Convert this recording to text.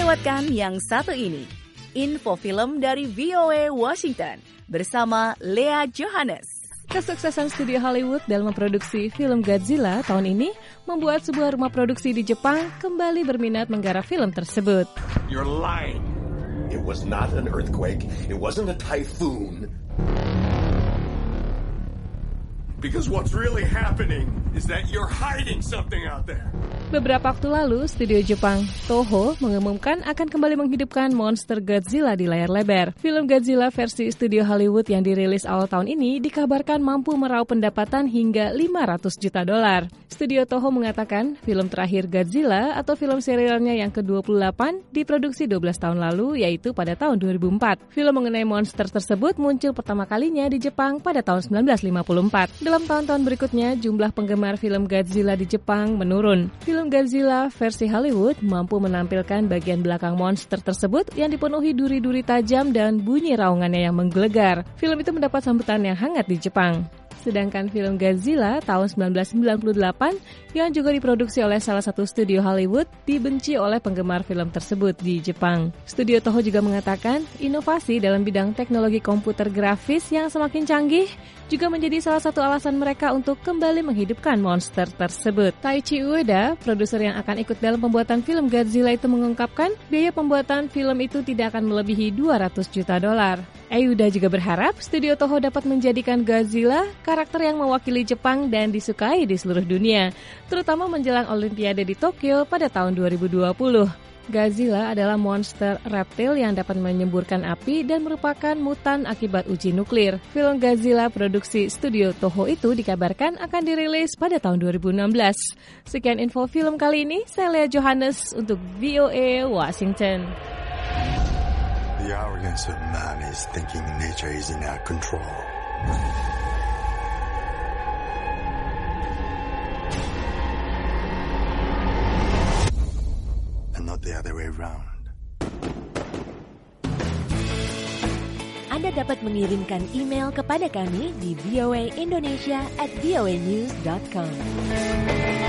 lewatkan yang satu ini. Info film dari VOA Washington bersama Lea Johannes. Kesuksesan studio Hollywood dalam memproduksi film Godzilla tahun ini membuat sebuah rumah produksi di Jepang kembali berminat menggarap film tersebut. You're lying. It was not an earthquake. It wasn't a typhoon. Because what's really happening is that you're hiding something out there. Beberapa waktu lalu, studio Jepang Toho mengumumkan akan kembali menghidupkan monster Godzilla di layar lebar. Film Godzilla versi studio Hollywood yang dirilis awal tahun ini dikabarkan mampu meraup pendapatan hingga $500 juta. Studio Toho mengatakan film terakhir Godzilla atau film serialnya yang ke-28 diproduksi 12 tahun lalu, yaitu pada tahun 2004. Film mengenai monster tersebut muncul pertama kalinya di Jepang pada tahun 1954. Dalam tahun-tahun berikutnya, jumlah penggemar film Godzilla di Jepang menurun. Film Godzilla versi Hollywood mampu menampilkan bagian belakang monster tersebut yang dipenuhi duri-duri tajam dan bunyi raungannya yang menggelegar. Film itu mendapat sambutan yang hangat di Jepang. Sedangkan film Godzilla tahun 1998 yang juga diproduksi oleh salah satu studio Hollywood dibenci oleh penggemar film tersebut di Jepang. Studio Toho juga mengatakan inovasi dalam bidang teknologi komputer grafis yang semakin canggih juga menjadi salah satu alasan mereka untuk kembali menghidupkan monster tersebut. Taichi Ueda, produser yang akan ikut dalam pembuatan film Godzilla itu mengungkapkan biaya pembuatan film itu tidak akan melebihi $200 juta. Ueda juga berharap studio Toho dapat menjadikan Godzilla karakter yang mewakili Jepang dan disukai di seluruh dunia, terutama menjelang Olimpiade di Tokyo pada tahun 2020. Godzilla adalah monster reptil yang dapat menyemburkan api dan merupakan mutan akibat uji nuklir. Film Godzilla produksi studio Toho itu dikabarkan akan dirilis pada tahun 2016. Sekian info film kali ini, saya Lea Johannes untuk VOA Washington. The arrogance of man is thinking nature is in our control. Not the other way around. Anda dapat mengirimkan email kepada kami di voaindonesia@voanews.com.